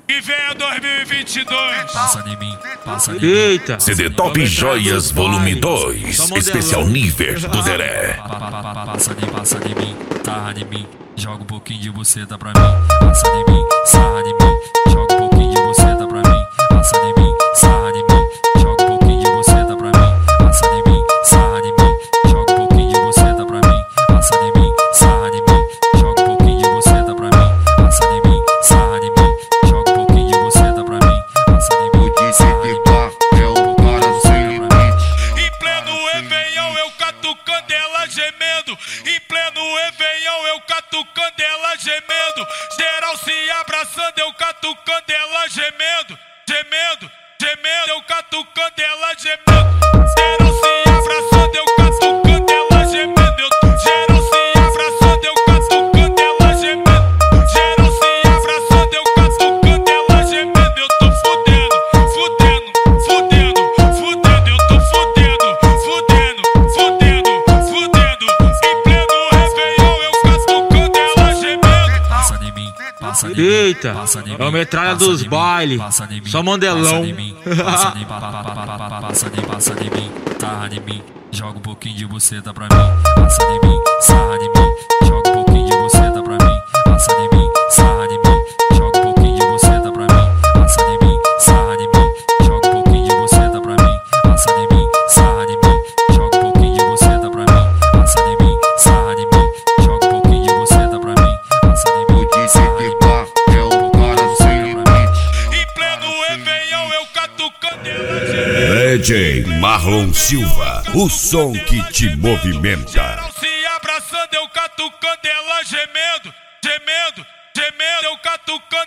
E venha 2022. Passa em mim, passa em mim. Eita. CD Top Joias Volume 2, especial nível do Deré. Passa em mim, sarra em mim. Joga um pouquinho de buceta pra mim. Passa em mim, sarra em mim. Joga um pouquinho de buceta pra mim. Passa em mim, sarra em mim. Joga um pouquinho de buceta pra mim. Passa em mim, sarra em mim. Joga um pouquinho de buceta pra mim. Passa em mim, sarra em mim. Joga um pouquinho de buceta pra mim. Passa em mim, sarra em mim. Joga um pouquinho de buceta pra mim. Passa em mim, sarra em mim. É o cara sem limite. Em pleno Réveillon eu catucando ela gemendo. Em pleno Réveillon eu catucando ela gemendo. Geral se abraçando, eu catucando ela gemendo. Gemendo, gemendo, eu catucando ela gemendo. Geral se abraçando, eu catucando ela gemendo. Geral se abraçando, eu catucando ela gemendo. Geral se abraçando, eu catucando ela gemendo. Eu tô fudendo, fudendo, fudendo, fudendo. Eu tô fudendo, fudendo, fudendo, fudendo. Em pleno Réveillon eu catucando ela gemendo. Passa em mim, passa em mim. Eita. Passa em mim, É o metralha passa dos em mim, baile. passa em mim, Só mandelão. Passa em mim, passa em mim, passa em mim, sarra em mim. Joga um pouquinho de buceta pra mim. Passa em mim, sarra em mim. Joga um pouquinho de buceta pra mim. Passa em mim, sarra em mim. Joga um pouquinho de buceta pra mim. Passa em mim, sarra em mim. Joga um pouquinho de buceta pra mim. Passa em mim, sarra em mim. Joga um pouquinho de buceta pra mim. Passa em mim, sarra em mim. Joga um pouquinho de buceta pra mim. Passa em mim, sarra em mim. É o cara sem limite. Em pleno Réveillon eu catucando ela gemendo. DJ Marlon Silva, o som que te movimenta. Geral se abraçando, eu catucando ela gemendo. Gemendo, gemendo, eu catucando